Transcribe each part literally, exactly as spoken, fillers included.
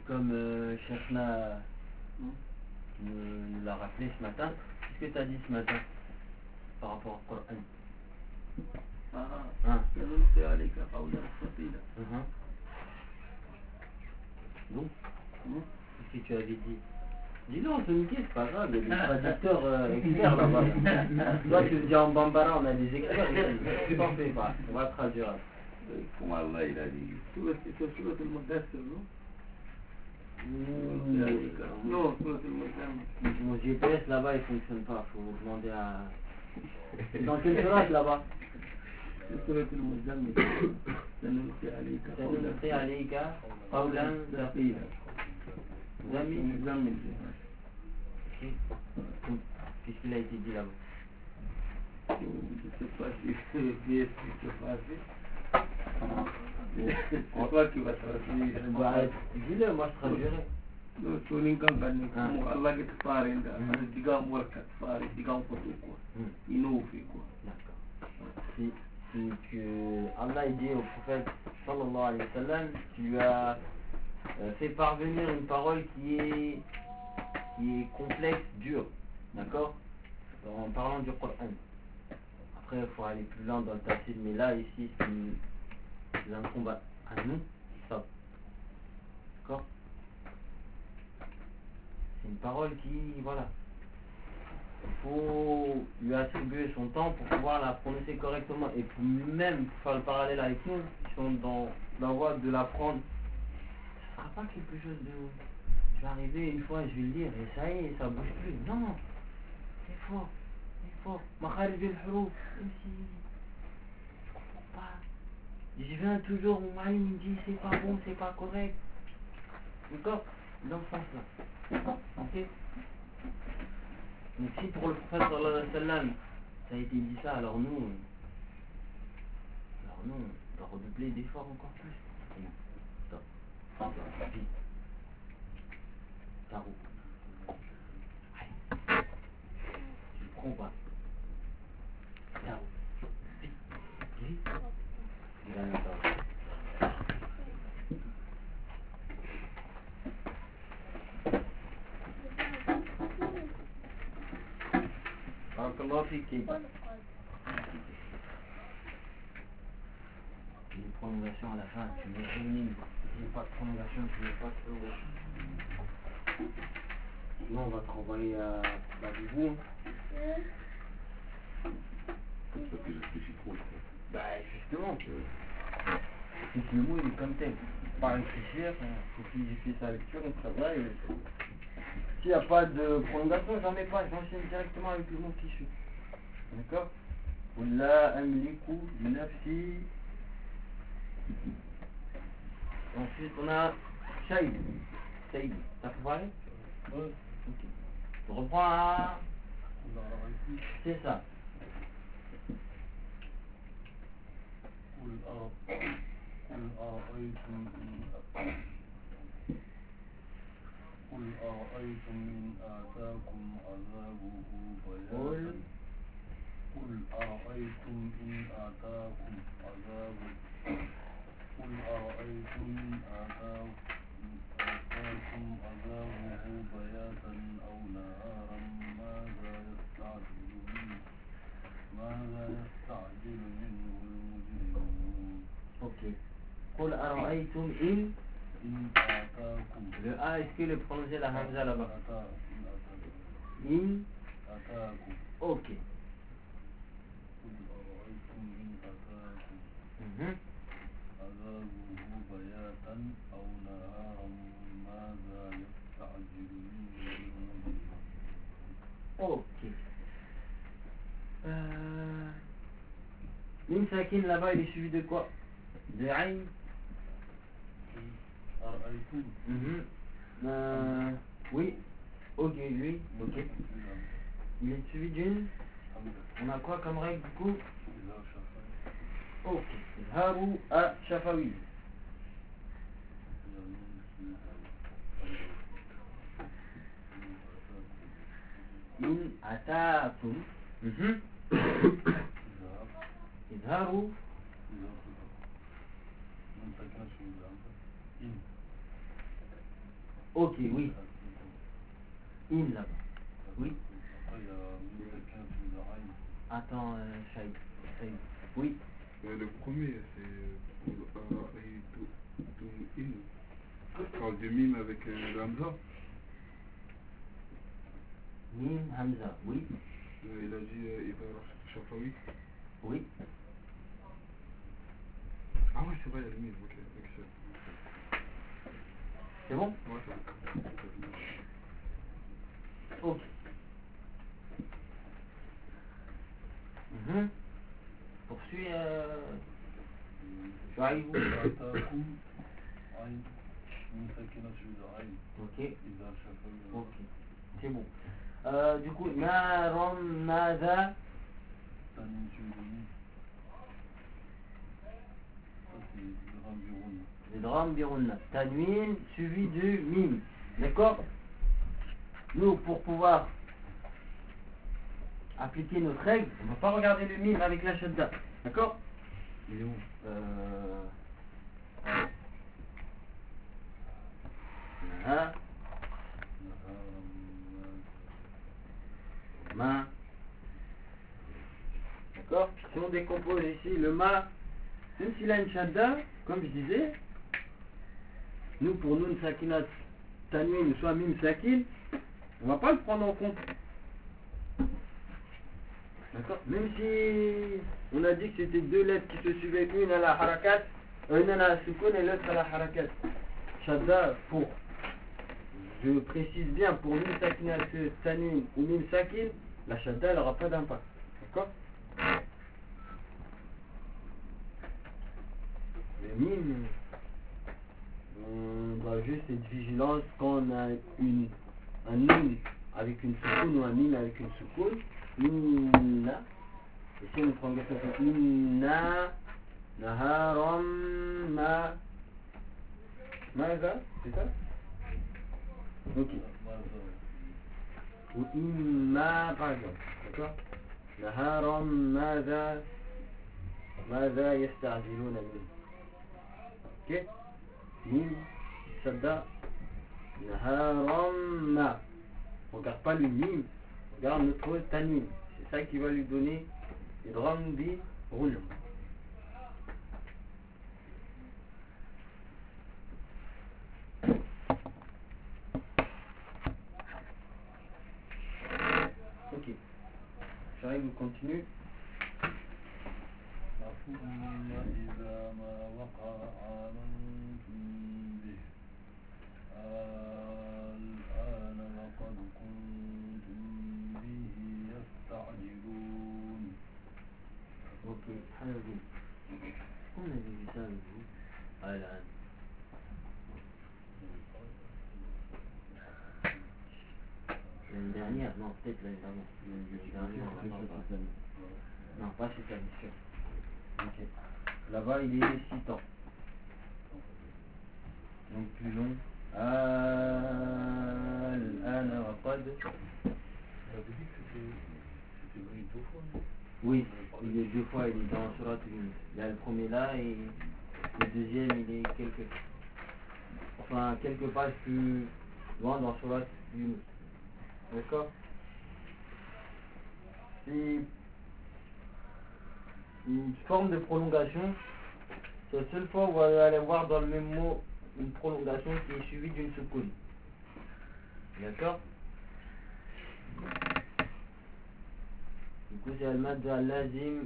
comme euh, Cheikhna nous l'a rappelé ce matin, qu'est-ce que tu as dit ce matin par rapport au Coran? Ah, Hein? سنلقي عليك قولا ثقيلا. Mhm. Donc, Hmm? qu'est-ce que tu avais dit? Dis-le en Soninké, c'est pas grave, il y a des traducteurs euh, experts là-bas. Toi tu le dis en Bambara, on a des experts ici. T'en fais pas, on va traduire. Comment Allah il a dit Surat Surat al-Mudassir, non? Mmh. Non, Surat al-Mudassir. Mon G P S là-bas il fonctionne pas, faut demander à... C'est dans quelle sourate là-bas? Surat al-Mudassir. سنلقي عليك سنلقي عليك قولا ثقيلا. Zami. Zamil. Qu'est-ce qu'il a été dit là-bas? Je ne sais pas si c'est expliqué facile. C'est toi qui vas traduire. Bah, dis-le, moi je traduirai. Non, Sonin Kankani, Allah qui te parle, digam work at fare, digam photo quoi. Innové quoi. D'accord. Si, si tu... Allah il dit au prophète sallallahu alayhi wa sallam, tu lui as euh, fait parvenir une parole qui est, qui est complexe, dure. D'accord? En parlant du Coran. Après, il faut aller plus loin dans le tafsir, mais là, ici, c'est une... c'est un combat à nous, ça. D'accord? C'est une parole qui, voilà. Il faut lui attribuer son temps pour pouvoir la prononcer correctement. Et pour lui-même, pour faire le parallèle avec nous, qui sont dans la voie de l'apprendre, ce ne sera pas quelque chose de... Je vais arriver une fois, je vais le dire, et ça y est, ça bouge plus. Non, c'est fort, c'est fort. Makharij al-huruf, même si je comprends pas. Je viens toujours, mon mari me dit c'est pas bon, c'est pas correct. D'accord? Dans ce sens-là. Ok? Donc si pour le prophète sallallahu alayhi wa sallam, ça a été dit ça, alors nous, alors nous, on doit redoubler d'efforts encore plus. Stop. Stop. Vite. Ta roue. Allez. Tu le prends ou pas? Ta roue. Vite. Vite. Il va l'entendre. Barakallahu fik. Une prolongation à la fin, tu mets une ligne. Si il n'y a pas de prolongation, tu mets pas de prolongation. Sinon on va te renvoyer à la boubou. Ça fait réfléchir trop. Bah justement, c'est que le mot il est comme tel. Pas réfléchir, il faut qu'il fait sa lecture, on travaille. S'il n'y a pas de prolongation, j'en mets pas, j'enchaîne directement avec le mot qui suit. D'accord? La amliku nafsi. Ensuite on a Shaïd. Shaïd, t'as préparé? Oui. Ok. On reprend à... C'est ça. قل أرأيتم إن قل أرأيتم إن آتاكم عذابه بياتا قل أرأيتم إن آتاكم عذابه قل أرأيتم إن آتاكم عذابه بياتا أو نهارا ماذا يستعجل منه ماذا يستعجل منه المجرمون. Ok. قل أرأيتم إن إن آتاكم. Le A, est-ce qu'il est prononcé la Hamza là-bas? إن In. آتاكم. Ok. قل أرأيتم إن آتاكم Mhm. عذابه بياتا أو نهارا ماذا يستعجل منه المجرمون. Ok. Euh... Une sakin là-bas, il est suivi de quoi? De Aïn. أرأيتم. Mhm. Euh... Oui. Ok, lui. Ok. Il est suivi d'une. On a quoi comme règle du coup? Ok. Haru à Shafawi. In ataakum. Mhm. Izharu. Ok, oui. In là-bas. Oui. Attends, euh, Shaïd. Shaïd. Oui. Euh, le premier, c'est euh, euh, to in. Je parle du mime avec euh, Hamza. Mim, Hamza, oui. Euh, il a dit euh, il va racheter Shafawi. Oui. Ah oui, c'est vrai, il y a le mime, ok. ok, c'est C'est bon? ouais, c'est bon. Ok. Mhm. Poursuis, euh... Shuaïb. Ok. Ok. C'est bon. Euh, du coup, Naram Nada. Le drame birunna. Tanwin suivi de mime. D'accord? Nous, pour pouvoir appliquer notre règle, on ne va pas regarder le mime avec la shadda. D'accord? Il est où? Euh... Hein? Ma. D'accord? Si on décompose ici le ma, même s'il a une shadda, comme je disais, nous pour nous, sakinat, tanwin, soit mim sakin, on va pas le prendre en compte. D'accord? Même si on a dit que c'était deux lettres qui se suivaient, une à la harakat, une à la sukun et l'autre à la harakat. Shadda pour, je précise bien, pour mim sakinat, tanwin ou mim sakin, la shadda elle n'aura pas d'impact. D'accord? Le mime, on doit juste être vigilant quand on a une, un mime avec une soukoun ou un mime avec une soukoun. Inna, ici on prend quelque chose. Inna, naharam, ma, maza, c'est ça? Ok. Ou imma par exemple, d'accord? Naharam, maza, maza yasta'jiluna min. Ok? Mim, shadda, naharam, ma. Regarde pas le mime, regarde notre tanwin. C'est ça qui va lui donner le drame bi roule. Ok. J'arrive, on continue. Ok, alors on avait vu ça avec vous. Alan. L'année dernière, non, peut-être l'année d'avant. L'année dernière, on n'a pas parlé. Non, pas cette année, sûr. Ok. Là-bas, il est six ans. Donc plus long. Al-ana wa qad. On avait dit que c'était c'était venu deux fois, non? Oui, il est deux fois, il est dans Surat Yunus. Il y a le premier là et le deuxième il est quelques, enfin, quelques pages plus loin dans Surat Yunus. D'accord? C'est une forme de prolongation. C'est la seule fois où vous allez voir dans le même mot une prolongation qui est suivie d'une soukoun. D'accord? Du coup, c'est al-mad al-lazim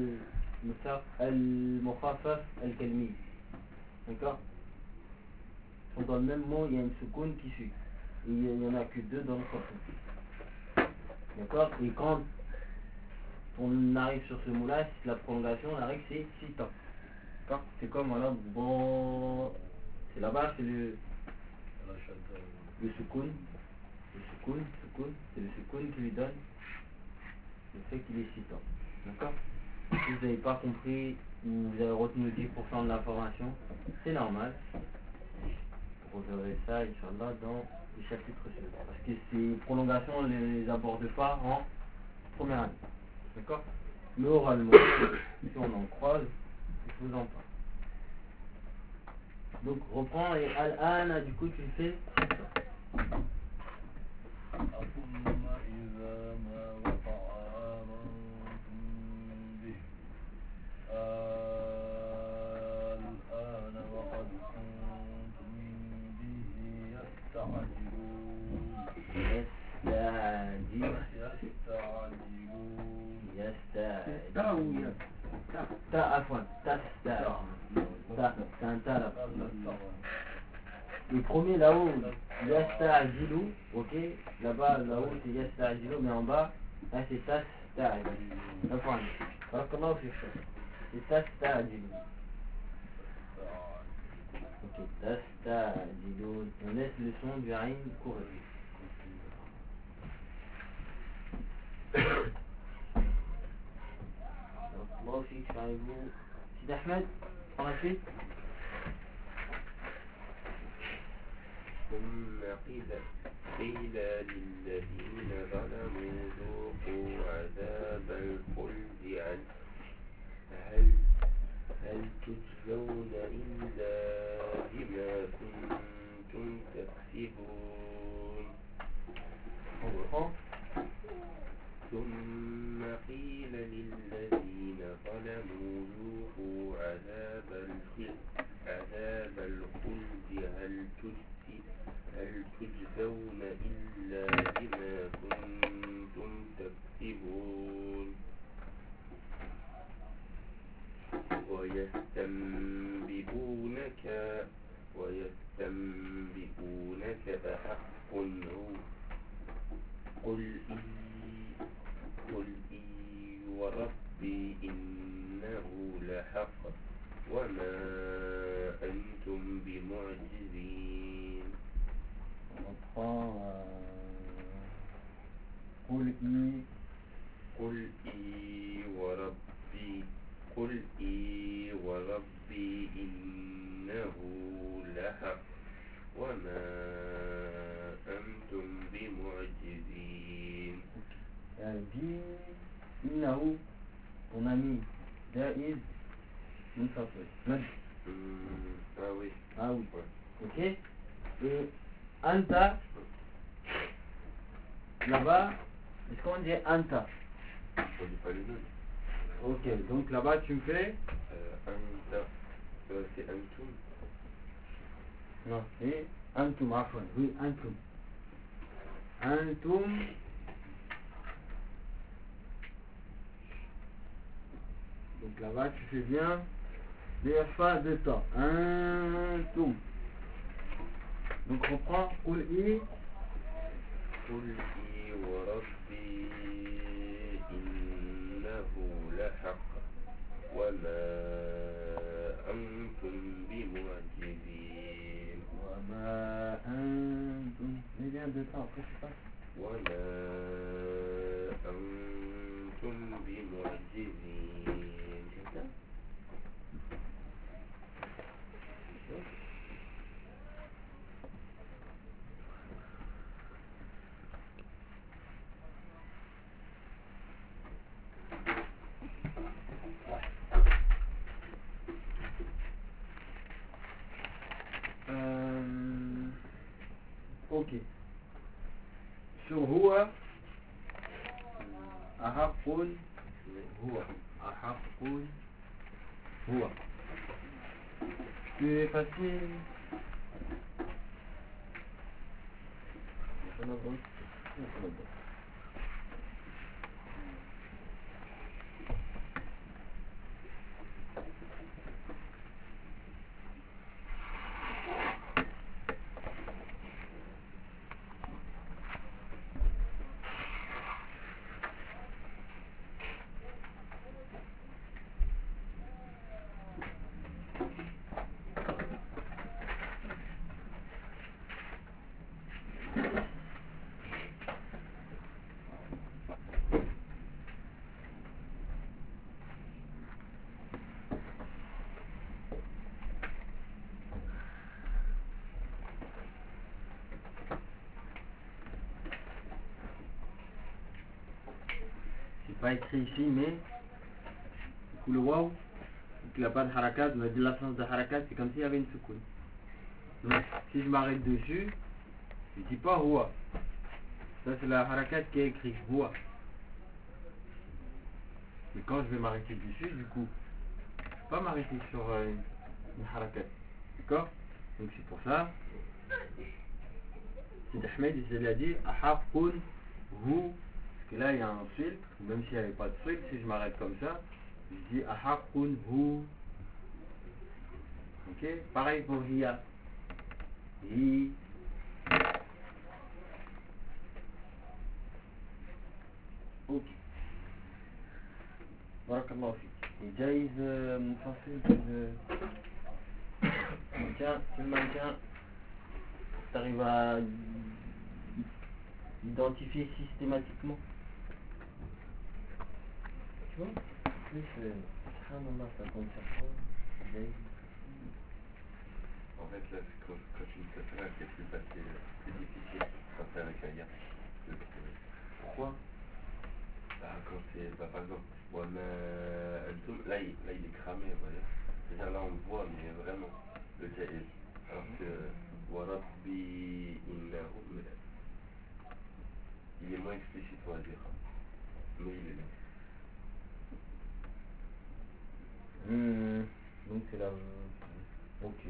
al-mukhaffaf al-kalmi. D'accord? Dans le même mot, il y a une soukoun qui suit. Et il n'y en a que deux dans le corps. D'accord? Et quand on arrive sur ce mot-là, la prolongation, la règle c'est six temps. D'accord? C'est comme, voilà, bon. C'est là-bas, c'est le. Le soukoun. Le soukoun, soukoun. C'est le soukoun qui lui donne le fait qu'il est six temps. D'accord? Si vous n'avez pas compris ou vous avez retenu dix pour cent de l'information, c'est normal. Vous verrez ça, Inch'Allah, dans le chapitre suivant. Parce que ces prolongations, on ne les aborde pas en première année. D'accord? Mais oralement, si on en croise, je vous en parle. Donc, reprends et Al-Ana, du coup, tu le fais. ثم إذا ما وقع آمنتم به الآن وقد كنتم به يستعجلون يستعجل يستعجلون يستعجل تا عفوا تستعجل تا c'est un ta là. Le premier là-haut, yasta'jilu, ok, là-bas, là-haut c'est yasta'jilu, mais en bas, là c'est tasta'jilu. Enfin, alors comment on fait ça? C'est tasta'jilu. Ok, tasta'jilu. On laisse le son du aïn courir. Allah fique, Sharibou. Sid Ahmed, par la suite. ثم قيل قيل للذين ظلموا ذوقوا عذاب الخلد هل هل تجزون إلا بما كنتم تكسبون ثم قيل للذين ظلموا ذوقوا عذاب الخلد عذاب الخلد هل تجزون هل تجزون إلا بما كنتم تكسبون ويستنبئونك ويستنبئونك أحق هو قل إي قل إي وربي إنه لحق وما أنتم بمعجزين. قل إي قل إي وربي قل إي وربي إنه لحق وما أنتم بمعجزين. يعني إنه ton ami جائز منفصل مد. Ah oui. Ah oui. Ok. Et Anta, là-bas, est-ce qu'on dit Anta? On dit pas les deux. Ok, donc là-bas tu me fais euh, Anta, euh, c'est Antum. Non, c'est Antum, afwan. Oui, Antum. Antum. Donc là-bas tu fais bien les phases de temps. Antum. Donc on prend Qul I. قل إي وربي إنه لحق وما أنتم بمعجزين. وما أنتم. Mais bien de temps, après c'est pas. وما أنتم بمعجزين. C'est ça? Euh, ok. Sur Huwa, Ahaqun, Huwa, Ahaqun, Huwa. C'est facile. On a bon. On a bon. Pas écrit ici, mais du coup, le waouh, il n'a pas de harakat, on a dit l'absence de harakat, c'est comme s'il y avait une soukoun. Donc si je m'arrête dessus, Je dis pas huwa. Ça c'est la harakat qui est écrite huwa. Mais quand je vais m'arrêter dessus, du coup, je ne vais pas m'arrêter sur euh, une, une harakat. D'accord? Donc c'est pour ça. C'est Ahmed, il a dit ahaqun hu. Parce que là il y a un filtre, même s'il n'y avait pas de filtre, si je m'arrête comme ça, je dis ahaqun hu. Ok? Pareil pour hiya. Hi. Ok. Barakallahu fik. Et Jaïz Mufassil, tu maintiens, tu le maintiens, tu arrives à identifier systématiquement. Tu vois? Plus, subhanallah, ça compte sur quoi? Jaïz. En fait, là, quand, quand tu me fais ça, c'est plus facile, plus difficile quand c'est avec un gars. Pourquoi? Ah, quand c'est, bah, par exemple, ouais, mais, là, il, là, il est cramé, voilà. C'est-à-dire, là, on le voit, mais vraiment, le jaïz. Alors que, Warabbi, innahu, il est moins explicite, on va dire. Mais il est là. Mmh. Donc c'est la... Ok.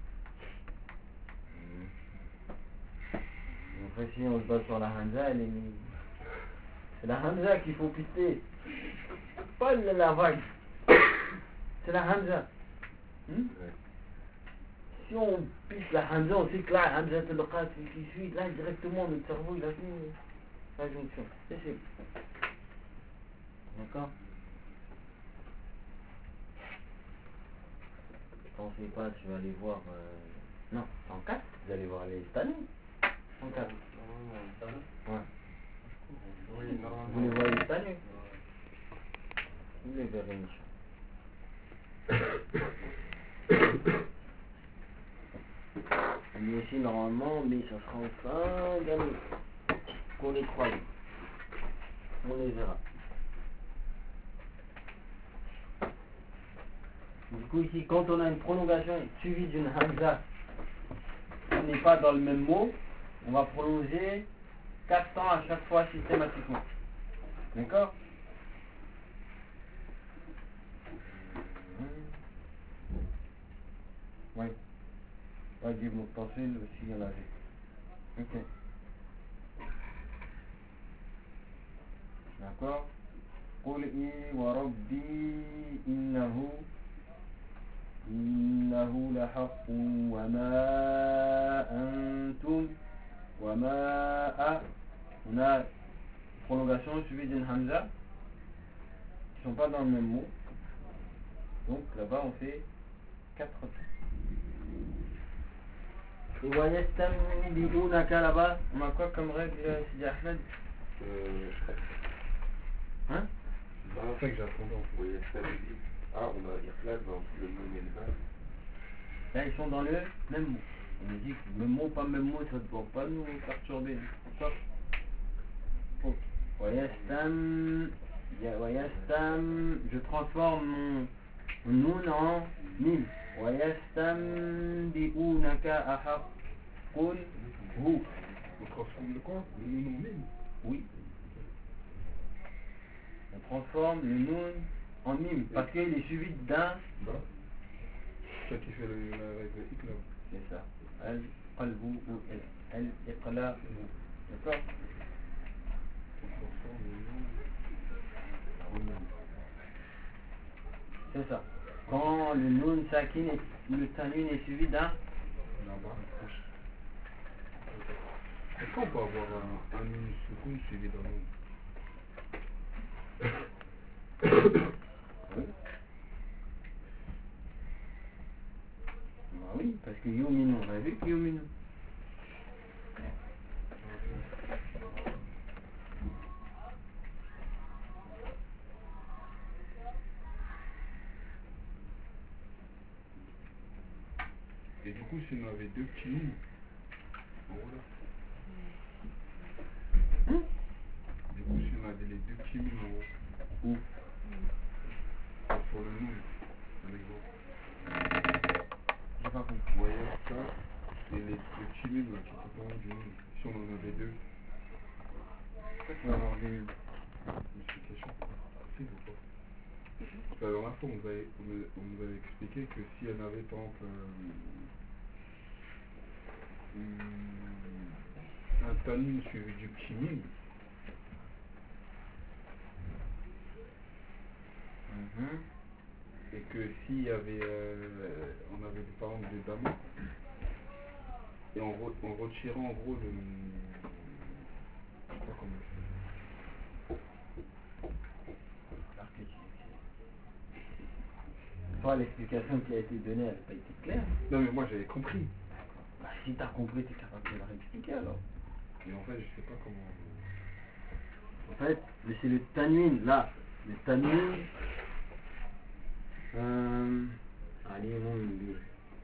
Mmh. Après si on se base sur la Hamza, elle est... c'est la Hamza qu'il faut pister. Pas la vague. C'est la Hamza. Mmh? Ouais. Si on pisse la Hamza, on sait que là, Hamza Telqat qui suit, là directement notre cerveau il a fait la jonction. C'est c'est. D'accord? Pensez pas, tu vas aller voir. Euh... Non, en quatre, vous allez voir les Stanley. En quatre. Ouais. Oui, Vous les voyez les Stanley? Vous les verrez, lui aussi normalement, mais ça sera en fin d'année qu'on les croise. On les verra. Du coup ici, quand on a une prolongation suivie d'une hamza, on n'est pas dans le même mot, on va prolonger quatre temps à chaque fois systématiquement. D'accord? Oui. Ouais, Guy Moutasil aussi, il y en avait. Ok. D'accord? قل إي وربي إنه إنه لحق وما أنتم وما أ. On a prolongation suivie d'une hamza qui ne sont pas dans le même mot. Donc là-bas on fait quatre temps. Et ويستنبئونك là-bas, on a quoi comme règle, Sidi Ahmed? Euh, Hein? C'est ça que j'attendais en fait. oui, ça veut dire. Ah, on a Ikhlas dans le nom et le verbe. Là ils sont dans le même mot. On nous dit que même mot, pas même mot, ça ne doit pas nous perturber. D'accord? Ok. ويستم ويستم je transforme mon noun en mim. ويستنبئونك أحق هو. On transforme le quoi? Le nom en mime? Oui. On transforme le noun en mim parce qu'il est suivi d'un. Bah. C'est ça qui fait le, la règle Ikla. C'est ça. Al-qalbu ou al-iqla. D'accord? On transforme le nom en mime. C'est ça. Quand le noun sakin et le tanwin est suivi d'un. Là-bas. Est-ce qu'on peut avoir un, un nun soukoun suivi d'un nom? Oui. Bah oui, parce que Yuminu, on a vu que Yuminu. Et du coup, si on avait deux petits noms, voilà. Hum? Du coup, si on avait les deux petits noms en haut, Où? sur le nom, par exemple. J'ai pas compris. Voyez ça, c'est les, le petit mime là qui est pas du mime. Si on en avait deux. Pourquoi tu vas avoir des mimes? Explication. Si ou pas? La dernière fois, on nous avait, on nous- on nous avait expliqué que si elle avait, par exemple, euh, hum, un tannin suivi du petit mime, Mhm. et que s'il y avait, euh, on avait par exemple des damas, et en, re, en retirant en gros le, je sais pas comment Toi, l'explication qui a été donnée, elle n'a pas été claire. c'est. Non mais moi j'avais compris, Bah, si t'as compris, t'es capable de la réexpliquer alors. mais en fait je sais pas comment. En fait, mais c'est le tanwin, là. Le tanwin. Euh... Allez, mon milieu.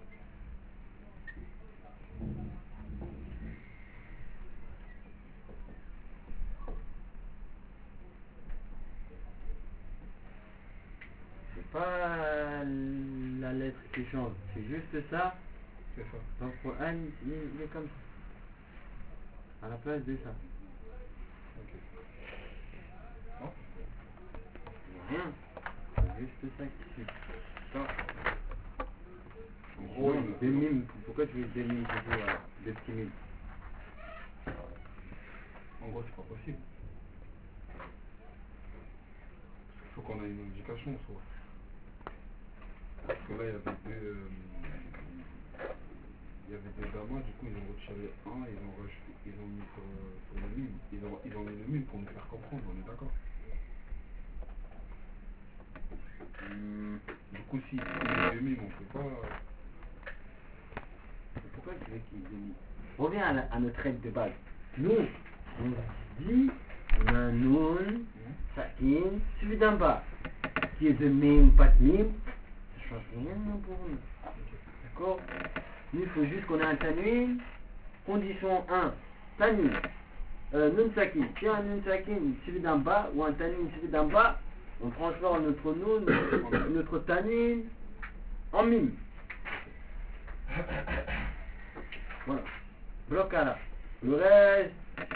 C'est pas la lettre qui change, c'est juste ça. C'est ça. Donc pour Anne, il, il est comme ça. À la place de ça. Ok. Non? Rien. C'est juste ça qui suit. Ça. En gros, Non, il- deux mimes. Pourquoi tu veux deux mimes toujours là? Deux petits mimes. en gros c'est pas possible. Il faut qu'on ait une indication soit. Parce que là il y avait deux, euh, il y avait deux damas, du coup ils ont retiré un, ils ont rajouté, ils ont mis sur, euh, sur le mime, ils ont, ils ont mis le mime pour nous faire comprendre, on est d'accord? Hum, Du coup si c'est le mime on peut pas. Pourquoi tu veux qu'il délie? Reviens à, la- à notre règle de base. Nous, on dit, on a un noun, sakin, suivi d'un bas. Qui est de mime, pas de mime, ça change rien pour nous. D'accord? Nous, il faut juste qu'on ait un tanwin. Condition un, tanwin. Euh, nun sakin. Si un nun sakin suivi d'un bas ou un tanwin suivi d'un bas, on transforme notre noun, notre tanwin en mime. Voilà. Bloc à là. Le reste,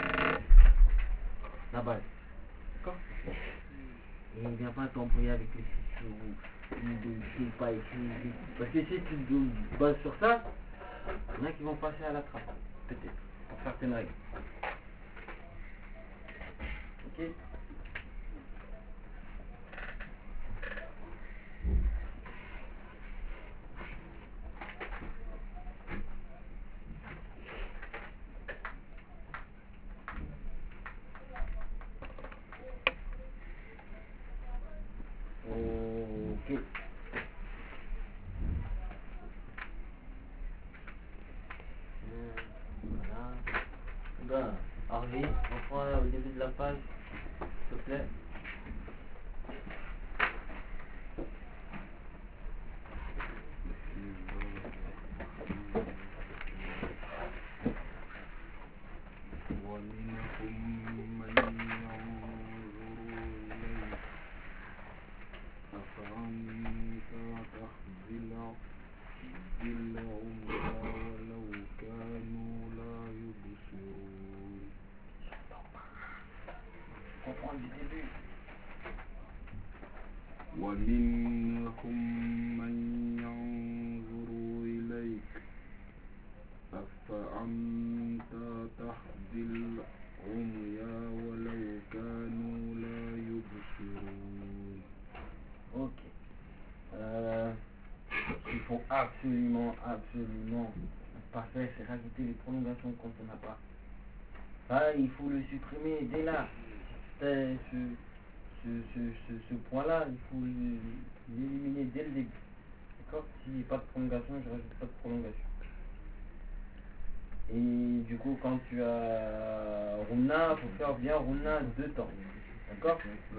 la base. D'accord? Et ne viens pas t'embrouiller avec les fichiers ou ou de pas écrit. Parce que si tu te bases sur ça, il y en a qui vont passer à la trappe. Peut-être. Pour certaines règles. Ok? Ok. Voilà. Ben, Harvey, on prend au début de la page, s'il te plaît. ومنهم من ينظر إليك أفأنت تهدي العمي ولو كانوا لا يبصرون. Comprendre du début. ومنهم من ينظر إليك أفأنت تهدي العمي ولو كانوا لا يبصرون. Ok. Euh, il faut absolument, absolument pas faire, c'est rajouter les prolongations quand on n'a pas. Ah, il faut le supprimer dès là. C'est ce, ce, ce, ce, ce point-là, il faut l'éliminer dès le début. D'accord? S'il n'y a pas de prolongation, je rajoute pas de prolongation. Et du coup, quand tu as Runa, il faut faire bien Runa deux temps. D'accord?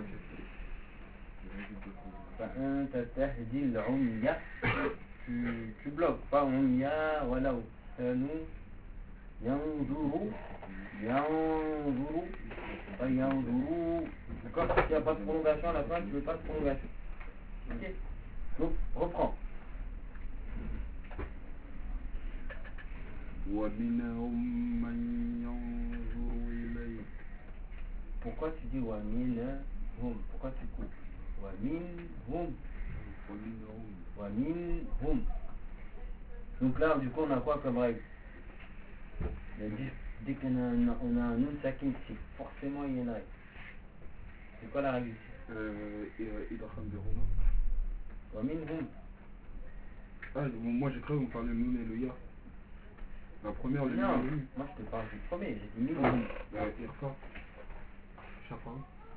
فأنت تهدي العمي tu, tu bloques pas عميا ولو كانوا ينظروا ينظروا pas ينظروا. D'accord? S'il n'y a pas de prolongation à la fin, tu veux pas de prolongation. Ok? Donc, reprends. ومنهم من ينظر إليك. Pourquoi tu dis wa minhum? Pourquoi tu coupes? Wa minhum. ومنهم. Wa minhum. Donc là, du coup, on a quoi comme règle? Dès, dès qu'on a un, on a un nun sakin, c'est forcément il y a une règle. C'est quoi la règle ici? Euh, Idraham Verona. Wa minhum. Ah, moi j'ai cru que vous parlez de Noun et le Ya. La première, le Non, Noun et le Ya. moi je te parle du premier, j'ai dit minhum. Euh, Irfa. Shafa.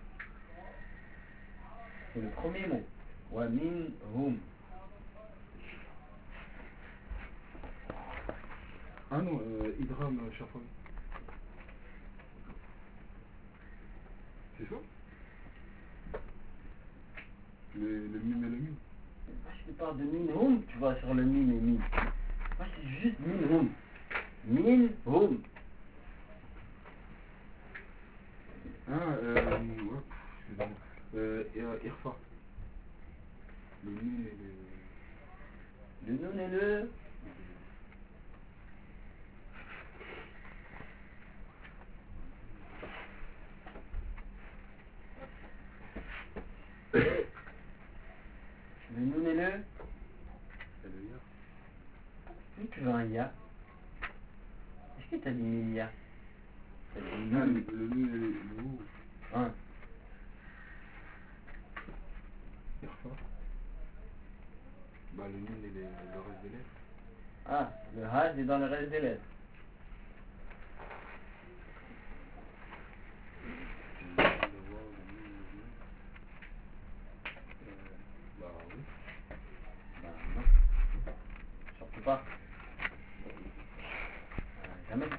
C'est le premier mot. Wa minhum. Ah non, euh, Idram Shafa. C'est ça? Le, le mime et le mime. Moi je te parle de minhum, tu vas sur le mime et mime. Moi c'est juste minhum. Minhum. Ah, euh, ouais, excusez-moi. Euh, euh, Irfa. Le Noun et le... Le nun et le... Le nun et le... Et le Ya. Où tu veux un ya? Est-ce que t'as dit mille ya? T'as dit Ah, nun. le, le Noun et le, le Ou. Hein? Irfa. Bah, le Noun et les, le reste des lettres. Ah, le had est dans le reste des lettres. Le Noun, le Waw, le Noun, le Noun. Euh, bah oui. Bah non. Surtout pas. Euh, jamais.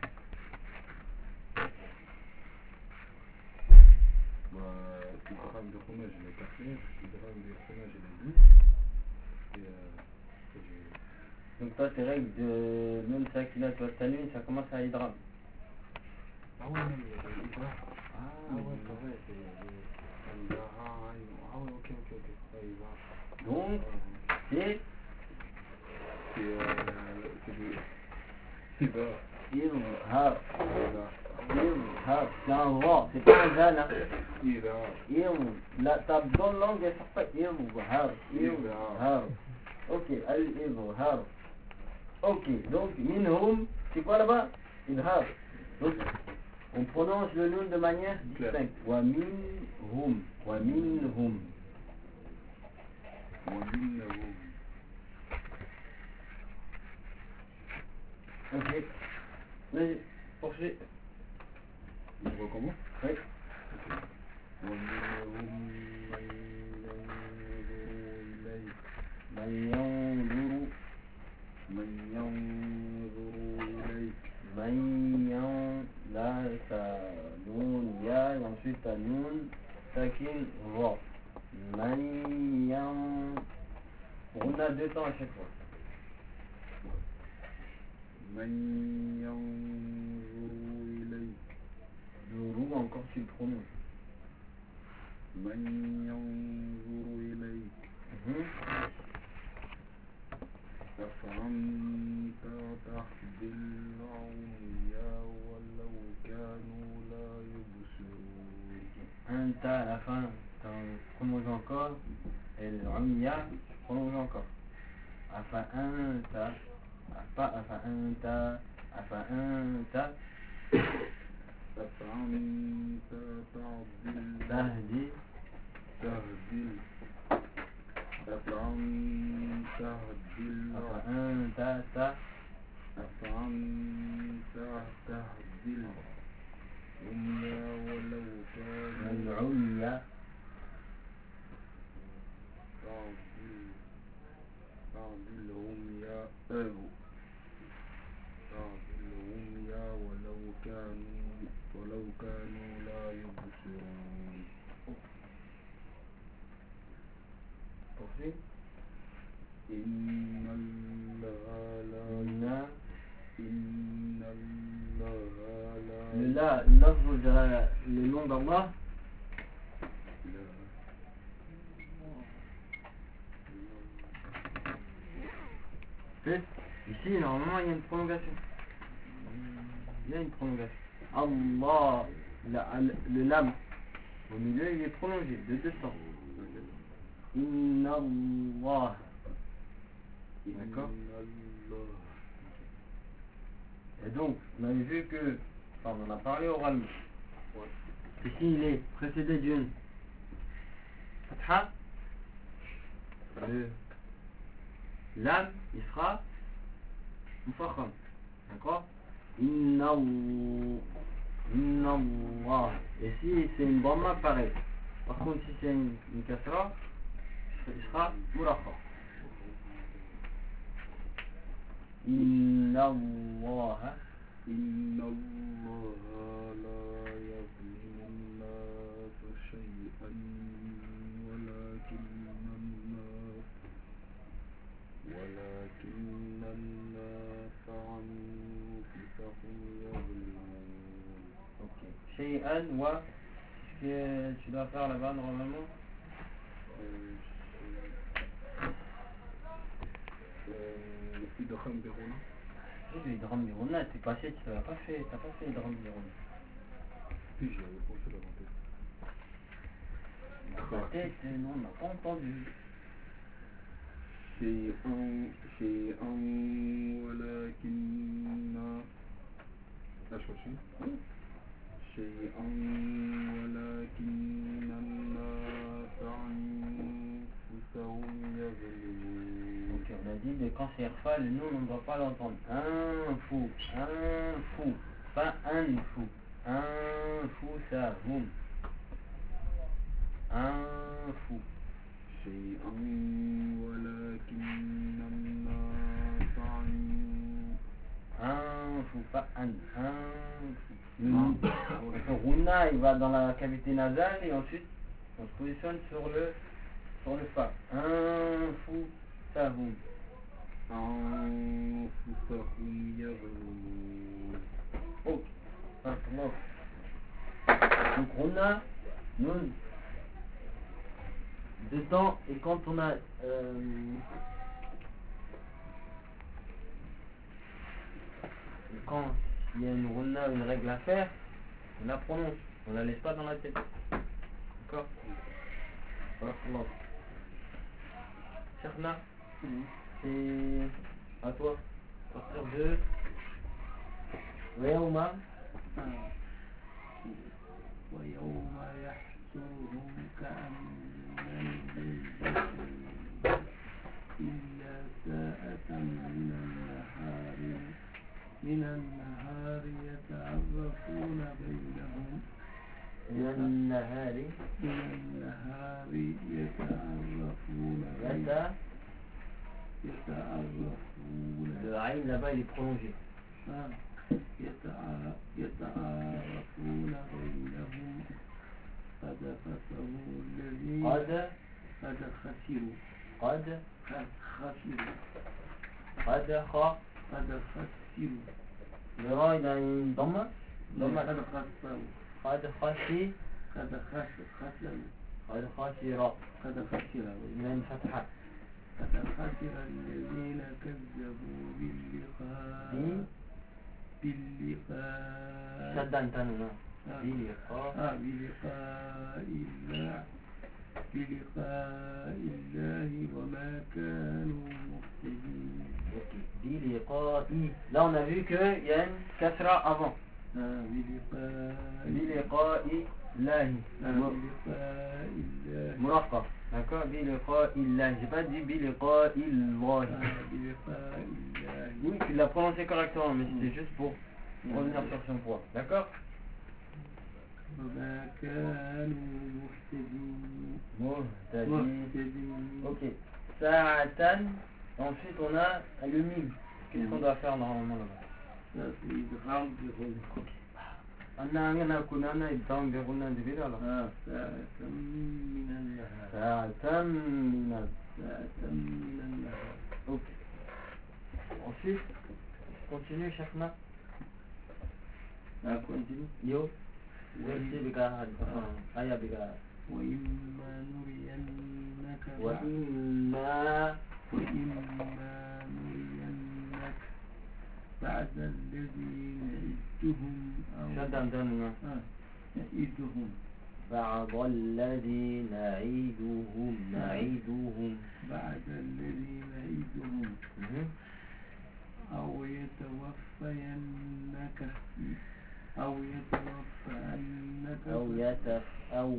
Bah, Idram Verona, j'ai les quatre lettres. Idram Verona, j'ai les douze. Et euh, après, j'ai... Donc toi tes règles de nun sakina toi tanwin ça commence à idram. Ah ouais, non, mais euh, Idram. Ah, Ah ouais, c'est vrai, c'est... c'est- Ah, ah, ah ouais, ok, ok, ok. Ah, Idram. donc Ah, ouais. c'est C'est euh, c'est le... Idram. izhar. Idram. Izhar. C'est un ra, c'est pas un zal. Hein. Idram. Izhar. La ta bonne langue elle sort pas izhar. Izhar. Ok, al-izhar. Ok, donc minhum, c'est quoi là-bas? Izhar. Donc on prononce le nun de manière distincte. Wa minhum. Wa minhum. ومنهم. Ok. Vas-y, poursuis. On recommence? Oui. ومنهم من ينظر إليك. من ينظر من ينظر إليك. من ين là ça noun ya et ensuite ta noun takin va. Man yan. On a deux temps à chaque fois. من ينظر إليك. Le roux encore tu le prononces. من ينظر إليك. Mhm. أفأنت تهدي العمي ولو كانوا لا يبصرون. Un ta à la fin, tu prononces encore. Et le umya, tu prononces encore. Afa un ta. Afa afa un ta. Afa un ta. أفأنت تعدل Tahdi. تهدي أفأنت تهدي Afa un ta ta. أفأنت تهدي العمي ولو كانوا العمية. تعدل تعدل العمي تعدل العمي ولو كانوا ولو كانوا لا يبصرون. Poursuis. إن الله لا Inna. إن الله لا Le la, l'afre de le nom d'Allah. Fait, ici, normalement, il y a une prolongation. il y a une prolongation. Allah, la, le lam au milieu il est prolongé de deux sens. Inna Allah. D'accord. Et donc, on avait vu que, enfin on en a parlé oralement, que s'il est précédé d'une fatha, le lam il sera mufakham. D'accord. Inna Allah. Et si c'est une dhamma, pareil. Par contre, si c'est une, une kasra, il sera murakham. Inna Allah. Inna Allah la yazlimu an-nasa shay'an walakinna an-nas walakinna an-nasa anfusahum yazlimun. Ok. Shay'an wa, qu'est-ce que tu dois faire là-bas normalement? Idgham Biruna. Oui, l'Idgham Biruna, t'es passé, tu l'as pas fait, t'as pas fait l'Idgham Biruna. Si, j'y avais pensé dans ma tête. Ta tête, non, on n'a pas entendu. Shay'an, shay'an, walakinna. Là, je continue. Shay'an, walakinna an-nasa anfusahum yazlimun. Ok, on a dit, mais quand c'est Irfa, le nom, on ne doit pas l'entendre. Un fou, un fou, pas un fou. Un fou, ça, boum. Un fou. شيئا ولكن الناس Un fou, pas un. Un fou. Le Rouna, il va dans la cavité nasale et ensuite on se positionne sur le sur le fa. Un fou, ça, boum. أنفسهم يظلمون. Ok. Donc on a nous dedans et quand on a euh, quand il y a une runa, une règle à faire, on la prononce, on la laisse pas dans la tête. D'accord? Voilà. Cheikhna, c'est à toi. À partir de ويوم ويوم يحشرهم كأن لم إلا ساعة من النهار من النهار يتعرفون بينهم من النهار من النهار يتعرفون يتا يتعرفون le aïn là-bas il est prolongé. يتعارفون بينهم قد خسروا الذين قد قد خسروا قد قد خسروا قد خ قد خسروا le ra il a une ضمة ضمة قد خسروا قد خسي قد خسروا قد خسر قد خسر il a une فتحة قد خسر الذين كذبوا باللقاء باللقاء شدا تنونا بلقاء آه بلقاء الله بلقاء الله وما كانوا مهتدين. بلقاء. Là on a vu qu'il y a une kasra avant. آه بلقاء بلقاء الله. بلقاء الله مرقق. D'accord. بلقاء الله. J'ai pas dit بلقاء الله. بلقاء الله. Oui, tu l'as prononcé correctement, mais c'était juste pour revenir sur son poids. D'accord. وما كانوا مهتدين. مهتدين. Ok. Sa'atan. Ensuite on a le mime. Qu'est-ce qu'on doit faire normalement là-bas? Ça c'est idgham biruna. Ok. أنا أنا كنا أنا إدغام بغنا دبيلا لا. آه ساعة من النهار. ساعة من ساعة من النهار. Ok. Ensuite, continue Cheikhna. Ah, continue. Yo. Verset بقى آية بقى. وإما نرينك وإما وإما نرينك بعد الذي يعدهم أو شدا دنيا آه، يعدهم بعض الذي نعيدهم نعيدهم بعد الذي نعيدهم مهم. أو يتوفينك أو يتوفينك أو يتف أو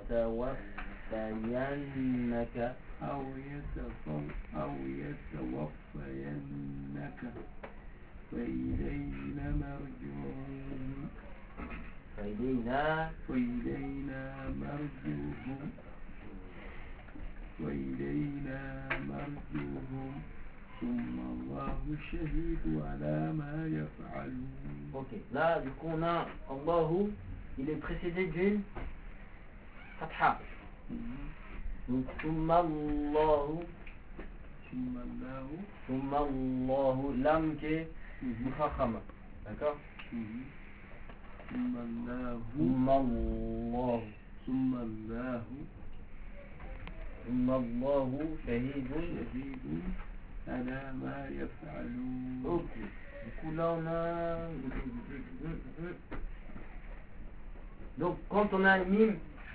يتوفينك أو يتفو أو يتوفينك فإلينا مرجعهم فإلينا وإلينا مرجعهم وإلينا مرجعهم ثم الله الشهيد على ما يفعلون. Ok, là du coup on a Allahu, il est précédé d'une fatha. Donc Thumma Allahu, ثم الله Thumma Allahu, lam qui est mufakhama. D'accord? ثم الله Thumma Allahu, ثم الله Thumma Allahu shahidun. شهيد على ما يفعلون. Ok, du coup là on a... Donc quand on a un mime,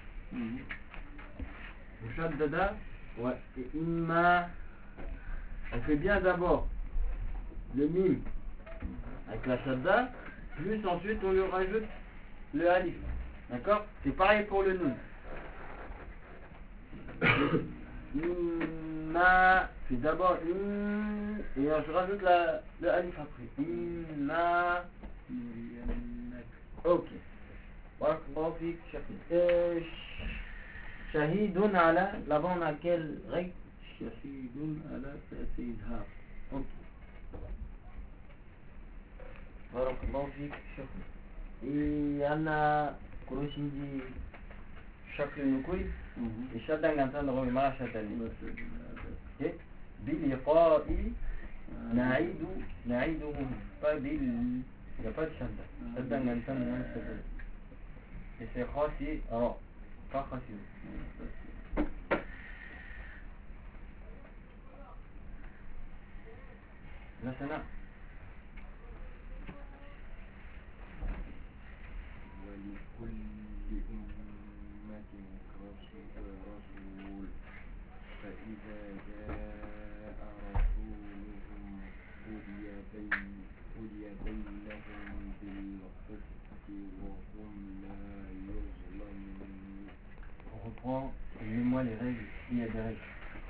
Mushaddada, ouais, et imma, on fait bien d'abord le mime avec la shadda, plus ensuite on lui rajoute le alif. D'accord? C'est pareil pour le nun. Imma, c'est d'abord im, et je rajoute la, le alif après. Imma, ok. Barakallahu fik, shahid. Shahidun ala, là-bas on a quelle règle? شهيد على تأثيرها. Ok. Barakallahu fik, shahid. Et Anna Kuroshindi shakl nukui, et shaddan gantan rogi ma shaddani. Ok? Biliqa'i na'idu, na'iduhum. Pas bil, il n'y a pas de shadda. Shaddan gantan moins shaddani. Et c'est khasi, ra. Pas khasi. Maintenant. ولكل أمة رسول فإذا جاء رسولهم قضي بين قضي بينهم بالقسط وهم لا يظلمون. On reprend, lis-moi les règles, il y a des règles.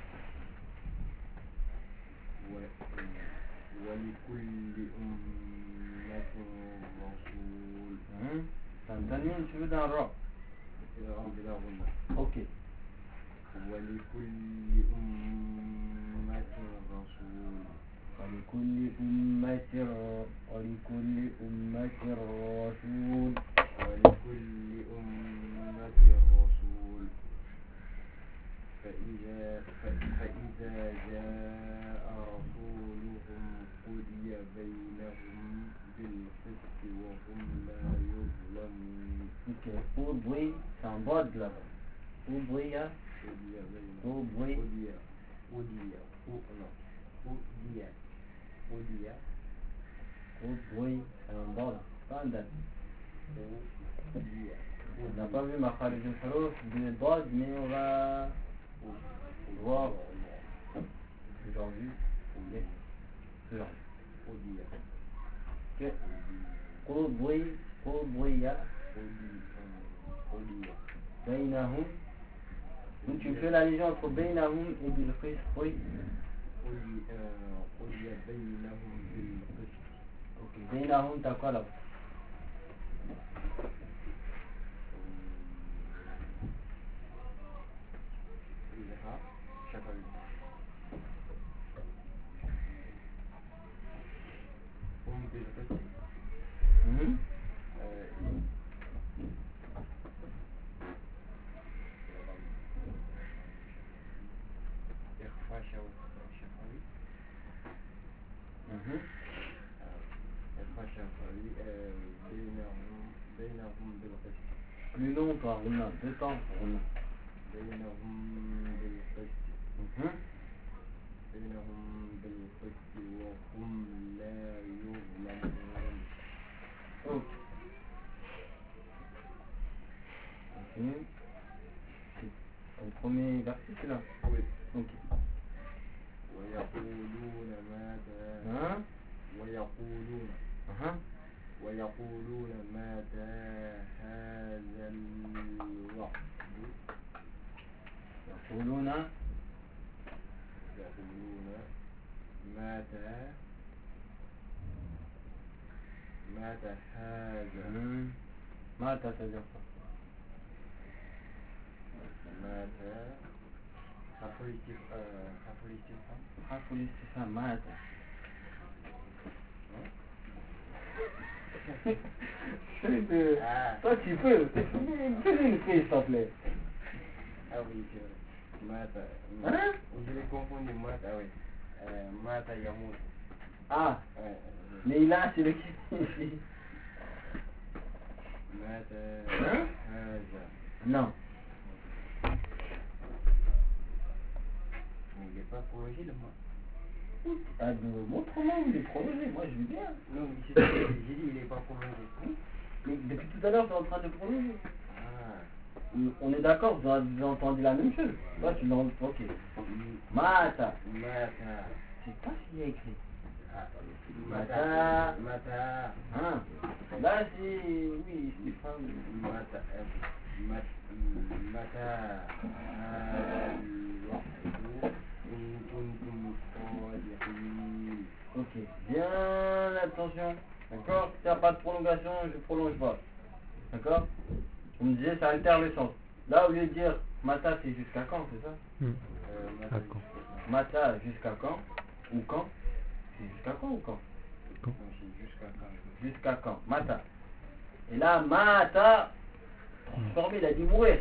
ولكل أمة رسول. T'as un tanwin, tu veux d'un ra? Ok. ولكل أمة رسول. ولكل أمة ولكل أمة رسول. ولكل أمة رسول فإذا فإذا جاء رسولهم قضي بينهم بالقسط وهم لا يظلمون. Ok. Qudwi, c'est un bod là-bas. Qudwiya. قضي بينهم. Qudwi. قضي قضي قضي قضي Qudwi, c'est un bod. Pas un date. قضي. On n'a pas vu ma kharij al-huruf de bod, mais on va voir aujourd'hui. قضي. Ok. Qudwi, Qudwiya. قضي. Baynahum. Donc tu fais la liaison entre Baynahum et Bil Qist. Oui. قضي بينهم بالقسط. Ok. Baynahum, t'as quoi là? هم بالقسط. Mhm. إخفاء شفوي. Mhm. إخفاء شفوي بينهم بينهم بالقسط. Plus long toi, Runa. Deux temps, Runa. بينهم بالقسط. Mhm. بينهم بالقسط وهم لا يظلمون. Ok. celui-là? Oui. Ok. ويقولون متى Hein? ويقولون Uh-huh. ويقولون متى هذا الوعد يقولون يقولون متى متى هذا Hmm. متى c'est-à-dire quoi? متى حرف الاستفهام حرف الاستفهام حرف الاستفهام متى. Essaye de... Ah. Toi tu peux. Fais une crise s'il te plaît. Ah oui, c'est vrai. Mata. Hein? Je l'ai confondu, Mata, oui. Euh, Mata Yamoto. Ah, Ouais. mais il a c'est lequel ici? Mata. Hein? Haza. Non. Mais il n'est pas prolongé le mois. Ah, montre-moi où il est prolongé, moi je veux bien. Non, mais c'est ce que j'ai dit, il n'est pas prolongé. Mais depuis tout à l'heure tu es en train de prolonger. Ah. On est d'accord, vous avez entendu la même chose. Toi tu l'as... Ok. Mata. Mata. C'est pas ce qu'il y a écrit. Mata. Mata. Hein? Là c'est... Oui, c'est pas... Mata. Mata. Ok, bien attention. D'accord? S'il n'y a pas de prolongation, je prolonge pas. D'accord? Vous me disiez ça altère le sens. Là au lieu de dire Mata c'est jusqu'à quand, c'est ça? Hmm. Euh, Mata. D'accord. Mata jusqu'à quand? Ou quand? C'est jusqu'à quand ou quand? Quand? Non, c'est jusqu'à quand? Jusqu'à quand? Mata. Et là, Mata, transformé, il a dit mourir.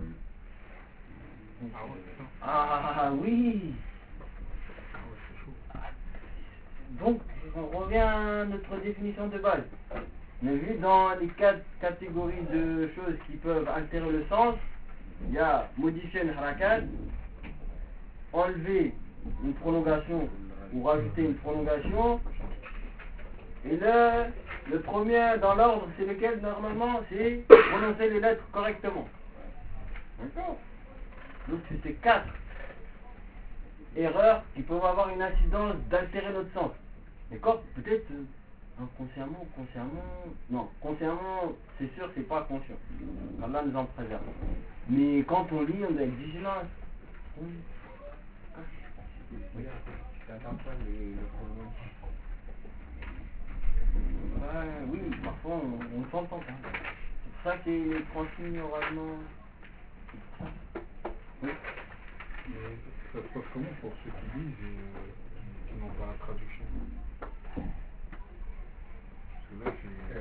Ah ouais, putain. Ah oui. Ah ouais, c'est chaud. Donc, on revient à notre définition de base. On a vu dans les quatre catégories de choses qui peuvent altérer le sens, il y a modifier une harakat, enlever une prolongation ou rajouter une prolongation. Et le, le premier dans l'ordre, c'est lequel normalement? C'est prononcer les lettres correctement. D'accord? Donc c'est ces quatre erreurs qui peuvent avoir une incidence d'altérer notre sens. D'accord? Peut-être euh, inconsciemment ou consciemment. Non, consciemment, c'est sûr, c'est pas conscient. Allah nous en préserve. Mais quand on lit, on doit être vigilant. Oui. Oui, tu n'entends pas les, le pronom. Ouais, oui, parfois on, on ne s'entend pas. C'est pour ça qu'il est transmis oralement. C'est pour ça. Oui. Mais ça se passe comment pour ceux qui lisent et euh, qui n'ont pas la traduction? Parce que là, j'ai...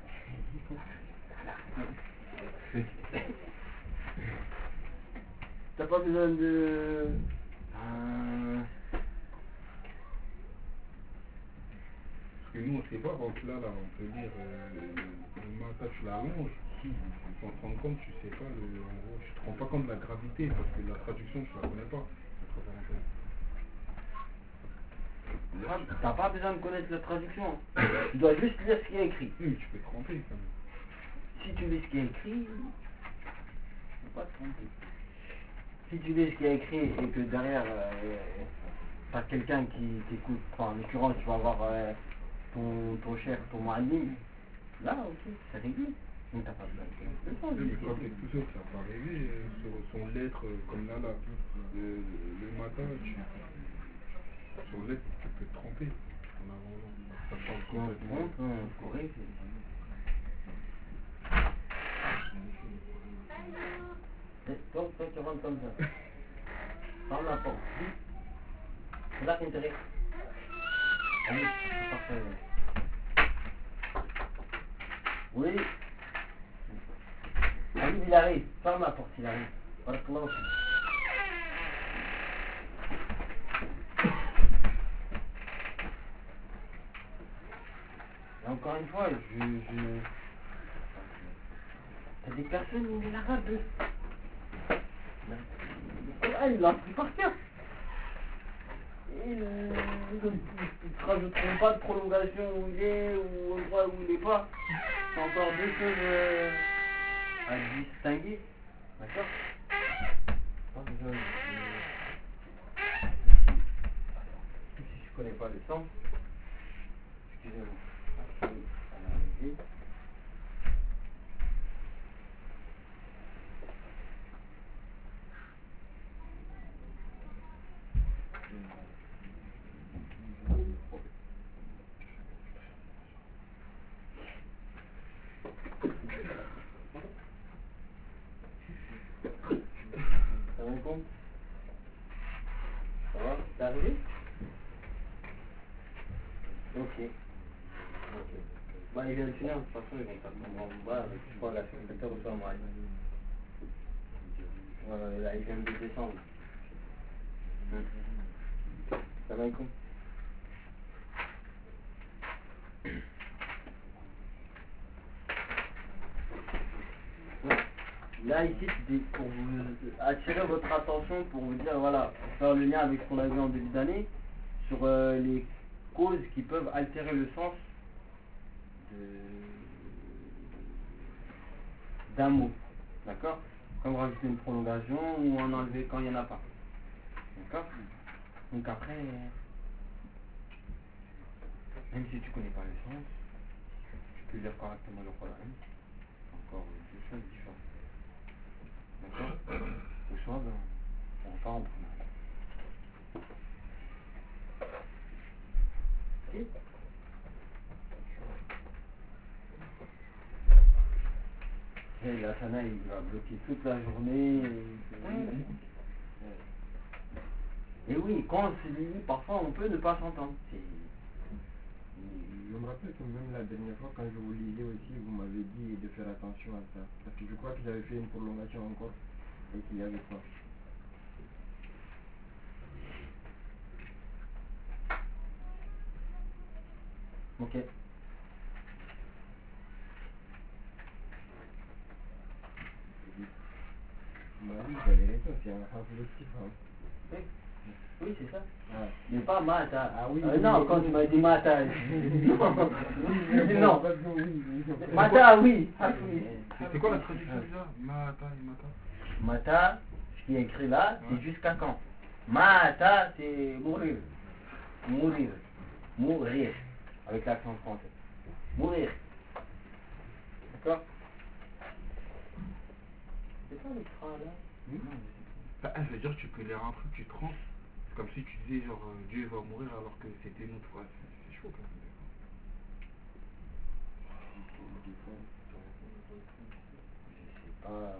T'as pas besoin de... Euh... Parce que nous, on sait pas, donc là, là, on peut dire euh, le matin, tu l'allonges. Sans te rendre compte, tu sais pas, le, en gros, tu te rends pas compte de la gravité, parce que la traduction, tu la connais pas. Ah, t'as pas besoin de connaître la traduction. Tu dois juste lire ce qui est écrit. Oui, tu peux te tromper quand même. Si tu lis ce qui est écrit, tu peux pas te tromper. Si tu lis ce qui est écrit et que derrière, euh, t'as quelqu'un qui t'écoute, enfin en l'occurrence tu vas avoir euh, ton, ton chef, ton mu'allim, là ok, c'est réglé. Mais t'as pas besoin de connaître le sens. Oui, mais quand t'es tout seul, ça va arriver euh, sur son lettre, euh, comme là, là, le, le matin, tu, sur lettre, tu peux te tromper en avant, ça change Si on se complètement. trompe, on corrige. Et donc toi tu rentres comme ça. Par la porte. C'est là qu'on t'arrive. Allez, c'est parfait. Oui. Allez, il arrive. Ferme la porte, il arrive. Barakallahu fik. Et encore une fois, je... je... T'as des personnes où l'arabe, le Coran, il l'a appris par cœur. Ils ne rajouteront pas de prolongation où il est, ou au endroit où il n'est pas. C'est encore deux choses euh, à distinguer. D'accord? Pas besoin de... connais pas le sens, excusez-moi, ah, oui, ça m'a arrivé. Ça va compte? Ça va? T'es arrivé? Ok. Ok. Bah, il vient de finir, de toute façon, ils vont pas en bas, je crois, la secrétaire reçoit un mari. Ouais, là, il vient de descendre. Hum. Ça va compte? Là, ici, c'était pour vous attirer votre attention, pour vous dire, voilà, pour faire le lien avec ce qu'on a vu en début d'année, sur euh, les causes qui peuvent altérer le sens d'un mot. D'accord? Comme rajouter une prolongation ou en enlever quand il n'y en a pas. D'accord? Donc après, même si tu connais pas le sens, tu peux lire correctement le Coran. C'est encore deux choses différentes. D'accord? Le soir, ben, on repart en première. Ok? Et la Sana, il va bloquer toute la journée. Et oui, quand c'est lui, parfois on peut ne pas s'entendre. Je me rappelle que même la dernière fois, quand je vous lisais aussi, vous m'avez dit de faire attention à ça. Parce que je crois que j'avais fait une prolongation encore et qu'il n'y avait pas. Ok. Bah oui, vous avez raison, c'est un reflectif. Hein. Oui, oui c'est ça. Ah. Mais pas Mata. Ah oui. Euh, oui, non, oui, quand oui. tu m'as dit Mata. non. Oui, non. parce que oui, oui. Mata, oui. C'est quoi la traduction déjà? Mata et Mata. Mata, ce qui est écrit là, c'est Ouais. jusqu'à quand. Mata, c'est mourir. Mourir. Mourir. Avec l'accent français. Mourir. D'accord? C'est pas le train là? Hmm? Non, Bah, ça veut dire que tu peux lire un truc, tu trans. C'est comme si tu disais genre euh, Dieu va mourir alors que c'était une autre phrase. C'est chaud quand même. Ah,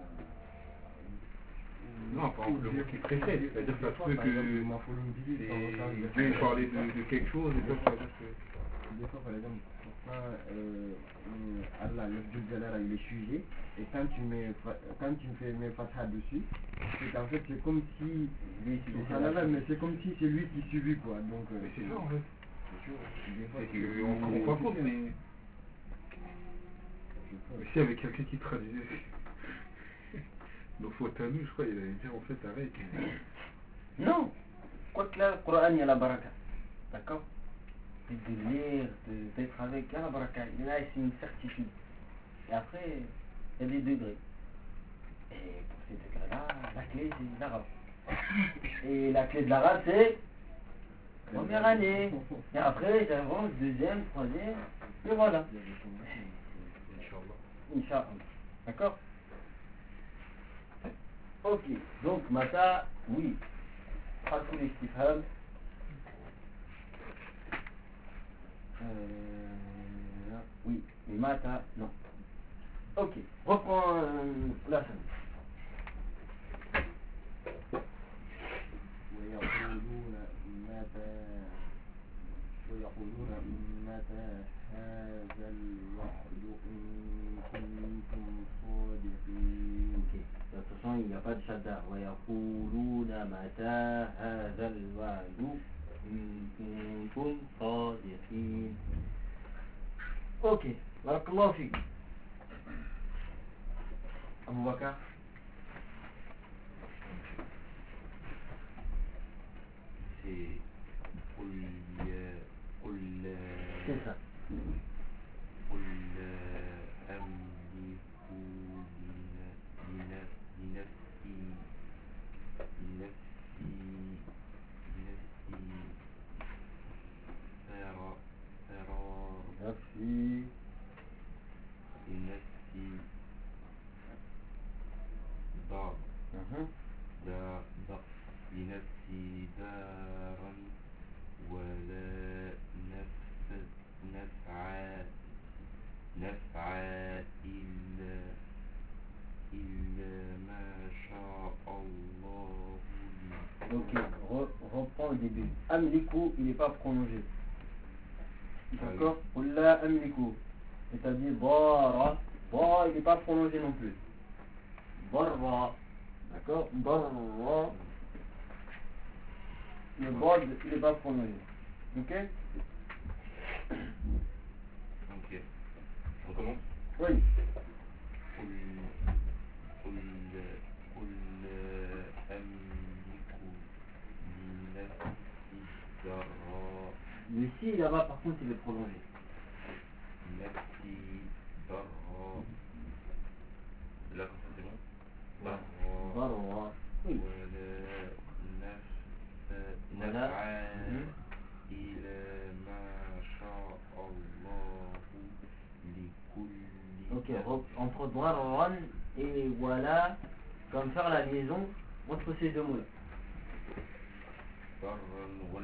Non, par exemple, le mot qui précède, c'est-à-dire que ça se peut que c'est- Dieu parlait de, de quelque chose et toi ça veut dire que... Des fois, par exemple, pourquoi euh, euh, Allah, le Dieu de Allah, il est sujet, et quand tu mets, quand tu fais mes fatha dessus, c'est qu'en fait, c'est comme si, lui, c'est subhanallah, mais c'est comme si c'est lui qui subit, quoi. Donc, euh, Mais c'est ça en fait. c'est sûr. Des fois, C'est qu'on ne se rend pas compte, mais... Mais si avec quelqu'un qui traduisait... Donc Fotanu, je crois, il allait dire en fait arrête. Non. Quoi que là, le Coran, il y a la baraka. D'accord? De lire, de- d'être avec, il y a la baraka. Et là, c'est une certitude. Et après, il y a des degrés. Et pour ces degrés-là, la clé, c'est l'arabe. Et la clé de l'arabe, c'est première année. Et après, j'avance, deuxième, troisième, et voilà. Inch'Allah. Inch'Allah. D'accord? Ok. Donc, Mata, oui. Pas tous les istifham. Euh, oui. Mais Mata, non. Ok. Reprends euh, la scène. ويقولون متى ويقولون متى هذا الوعد إن كنتم صادقين. Ok. De toute façon, il n'y a pas de shadda. ويقولون متى هذا الوعد إن كنتم صادقين. Ok. بارك الله فيك. Abou Bakar. C'est قل قل C'est ça. قل أملك لنفسي لنفسي لنفسي نفسي لنفسي دار أها. دا دا لنفسي دارا ولا نفس نفع نفع إلا إلا ما شاء الله لي. Ok, re, reprends le début. Amliku, il n'est pas prolongé. D'accord? Oula amliku. C'est-à-dire bara. Bara, il n'est pas prolongé non plus. Barra. D'accord? Barra. Le bod, il n'est pas prolongé. Ok? Ok. On commence? Oui. قل قل قل أملك لنفسي ضرا Le si là-bas, par contre, il est prolongé. نفسي ضرا là comme ça c'est bon ضرا Barra. Oui. ولا نفس Voilà. نفعا Mhm. إلى ما شاء الله لكل Ok, re- entre Dwarran et voilà, comme faire la liaison entre ces deux mots-là. ضرا وال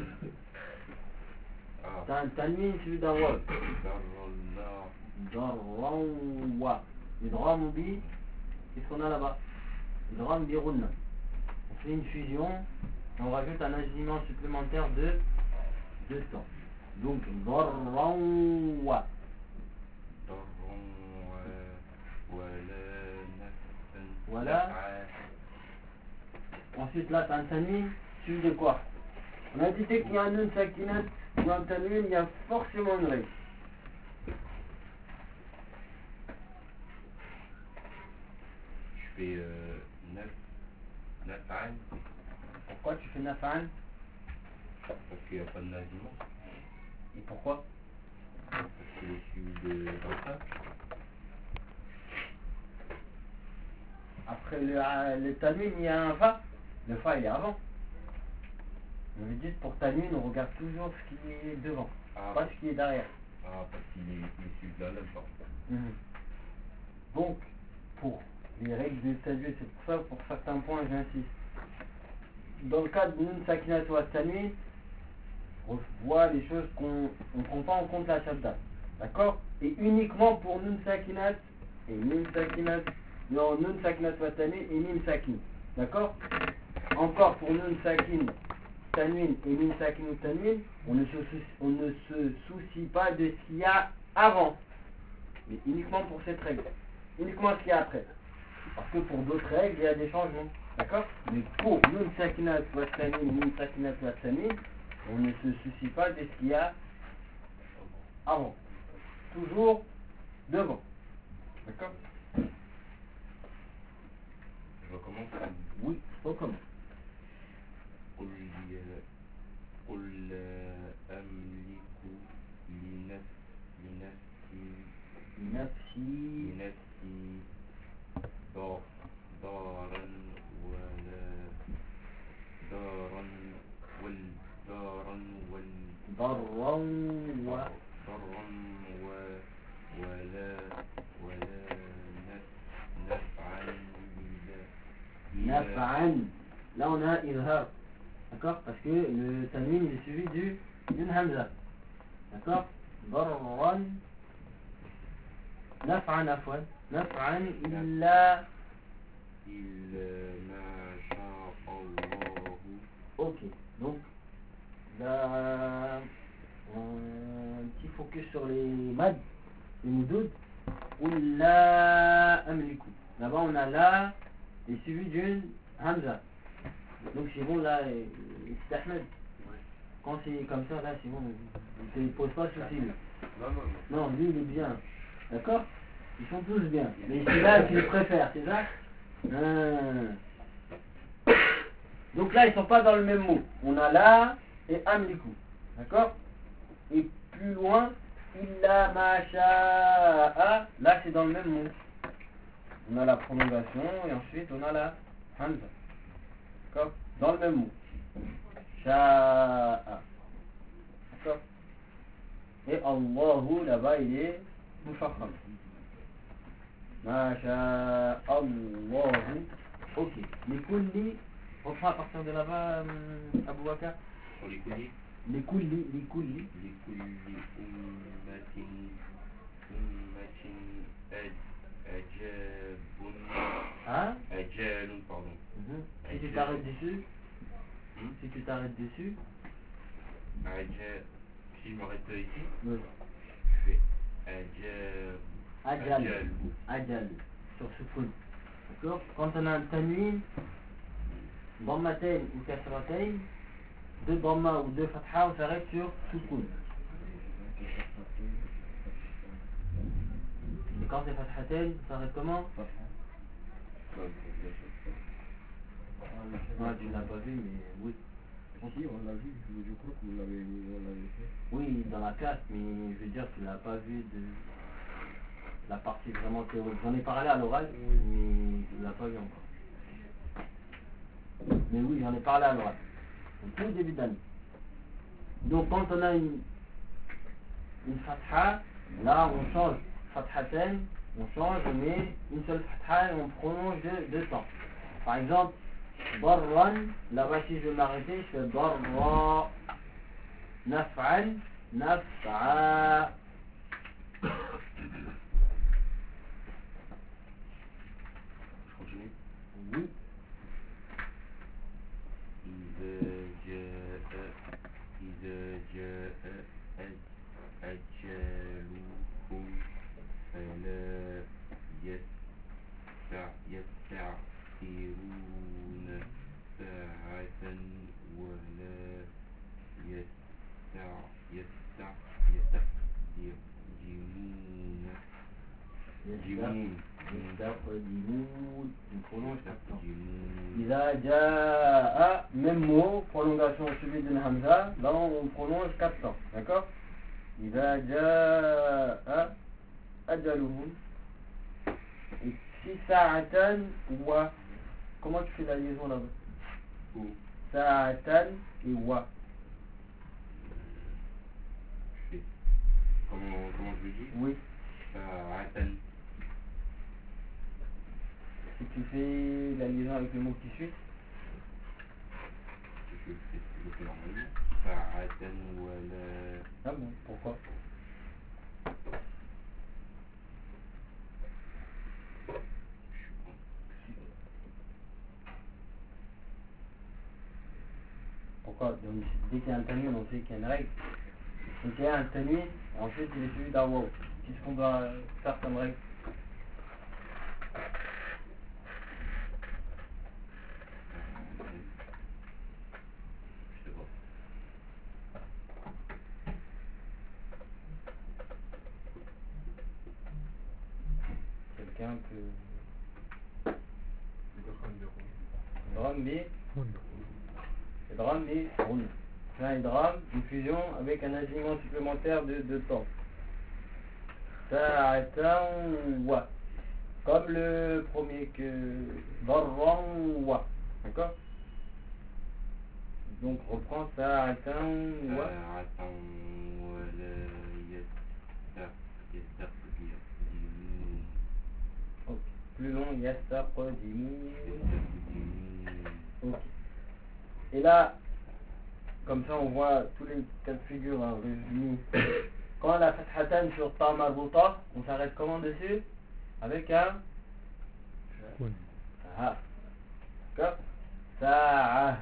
آه T'as un tanwin suivi d'un wal. ضرا لا Darranwa. Le dram bi, qu'est-ce qu'on a là-bas? Le dram bi runna. On fait une fusion et on rajoute un alignement supplémentaire de deux temps. Donc, Darranwa. ضرا ولا نفسا Voilà. نفعا Ensuite, là, t'as un tanwin suivi de quoi? On a dit dès qu'il y a un nun sakinat ou un tanwin, il y a forcément une règle. je fais euh, neuf naf'an Pourquoi tu fais naf'an? parce qu'il n'y a pas de naziment Et pourquoi? parce qu'il est suivi de d'un fa. Après le, euh, le tanwin, il y a un fa. Le fa, il est avant. On veut dire pour tanwin, on regarde toujours ce qui est devant, Ah, pas ce qui est derrière. ah parce qu'il est, il est suivi de la même forme. Mhm. Donc, pour les règles de tajwid, c'est pour ça, pour certains points, j'insiste. Dans le cas de nun sakinat ou tanwin, on voit les choses qu'on ne prend pas en compte la shadda. D'accord? Et uniquement pour nun sakinat et nun sakinat, non, nun sakinat ou tanwin et nun sakin. D'accord? Encore pour nun sakin, tanwin et nun sakin ou tanwin, on ne se soucie, on ne se soucie pas de ce qu'il y a avant. Mais uniquement pour cette règle. Uniquement ce qu'il y a après. Parce que pour d'autres règles, il y a des changements. D'accord? Mais pour nun sakinat wa tanin, nun sakinat wa tanin, on ne se soucie pas de ce qu'il y a avant. Toujours devant. D'accord? Je recommence. Oui, faut comment? قل يا- قل لا أملك لنفس لنفسي Nafsi. لنفسي دا- دارا ولا دارا والدارا وال Darran wa. ضرا و- ولا ولا نف- نفعا إلى- إلى- Naf'an. Là on a ilhar. D'accord? Parce que le tanwin il est suivi du d'une hamza. D'accord? Darran. Naf'an afwan. Naf'an illa. إلا ما شاء الله. Ok. Donc là un petit focus sur les mad, les moudoud. Ou la amliku. Là-bas on a la et suivi d'une hamza. Donc c'est bon là, euh, c'est Ahmed. Quand c'est comme ça là, c'est bon, il ne pose pas de soucis. lui. Non, non, non. Non, lui il est bien. D'accord? Ils sont tous bien. Mais celui-là tu le préfères, c'est ça? Ah. Donc là ils sont pas dans le même mot. On a la et amliku. D'accord? Et plus loin, illa ma sha'a. Là c'est dans le même mot. On a la prolongation et ensuite on a la hamza. D'accord? Dans le même mot. Sha'a. D'accord? Et Allahu, là-bas, il est mufakham. Masha Allahu. Ok. Les kulli, on fera à partir de là-bas, euh, Abou Bakar. Pour les coulis, Les kulli, les kulli. les coulis, ummatin, ummatin, aj- ajabun, Hein? ajalun, pardon. Mhm. Si tu t'arrêtes dessus, Hmm? si tu t'arrêtes dessus, Aja- Si je m'arrête ici, oui. je fais ajab, Ajal. ajal. Ajal. Sur sukun. D'accord? Quand on a un tanwin, dhammatain ou kasratain, deux dhamma ou deux fatha, on s'arrête sur sukun. Et quand c'est fathatain, on s'arrête comment? Ah, tu l'as pas vu, mais oui. Si, on l'a vu, je, je crois que vous l'avez on l'avait fait. Oui, dans la classe, mais je veux dire, tu l'as pas vu de la partie vraiment théorique. J'en ai parlé à l'oral, mais tu l'as pas vu encore. Mais oui, j'en ai parlé à l'oral. Au tout début d'année. Donc quand on a une, une fatha, là on change fathaten, on change, on met une seule fatha et on prolonge de, de temps. Par exemple, darran, là-bas si je veux m'arrêter, je fais darra, naf'an, naf'a. Je continue. Oui. إذا جاء إذا جاء أج- أجلهم فلا يستع يستعخرون ساعة ولا يستع يستع يستقدمون جمون يستقدمون. On prolonge quatre temps. يستقدمون إذا جاء, même mot, prolongation suivie d'une hamza, là on prolonge quatre temps, d'accord? إذا جاء أجلهم. Et si sa'atan wa, comment tu fais la liaison là-bas? Ou Sa'atan et wa. je fais comment comment je le dis? Oui. ساعة Si tu fais la liaison avec le mot qui suit, je le fais je le fais normalement. ساعة ولا ah bon, pourquoi? Pourquoi? Donc, dès qu'il y a un tanwin, on sait qu'il y a une règle. Donc il y a un tanwin, ensuite il est suivi d'un waw. Qu'est-ce qu'on doit faire comme règle? je sais pas. Quelqu'un peut... Idgham bi Idgham bi Idgham bi Ghunna. C'est un idgham, une fusion avec un alignement supplémentaire de, de temps. Sa'atan wa. Comme le premier que darran wa. D'accord? Donc reprends Sa'atan wa. ساعة ولا يستق يستقدمون Ok. Plus long, yastaqdimun. يستقدمون Ok. Et là, comme ça on voit tous les cas de figure en résumé. Quand la fathatan sur ta marbuta, on s'arrête comment dessus? Avec un Sa'a. D'accord? Sa'a.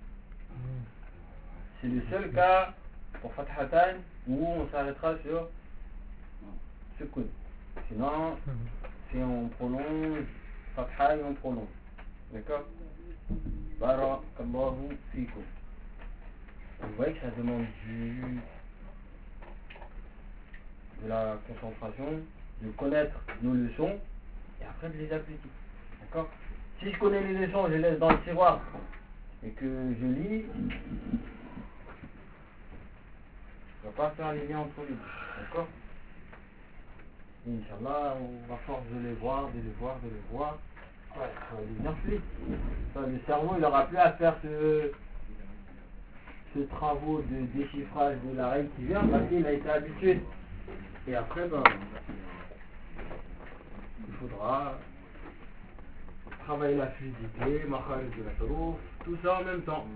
C'est le seul cas pour fathatan où on s'arrêtera sur sukun. Sinon, si on prolonge fatha et on prolonge. D'accord? Barakallahu fikum. Vous voyez que ça demande du, de la concentration, de connaître nos leçons et après de les appliquer. D'accord? Si je connais les leçons, je les laisse dans le tiroir et que je lis, je ne vais pas faire les liens entre les deux. D'accord? Et Inch'Allah, on va force de les voir, de les voir, de les voir. Ouais, ça va devenir fluide. Ça, le cerveau, il n'aura plus à faire ce, ce travaux de déchiffrage de la règle qui vient parce qu'il a été habitué. Et après, ben, il faudra travailler la fluidité, makharij de la huruf, tout ça en même temps.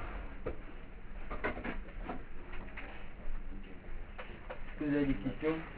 Est-ce que vous avez des questions?